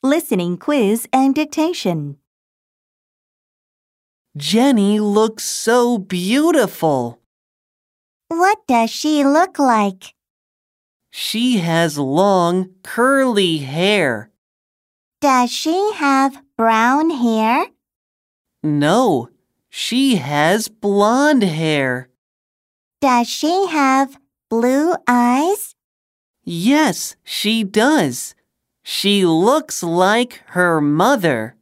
Listening quiz and dictation. Jenny looks so beautiful. What does she look like? She has long, curly hair. Does she have brown hair? No, she has blonde hair. Does she have blue eyes? Yes, she does. She looks like her mother.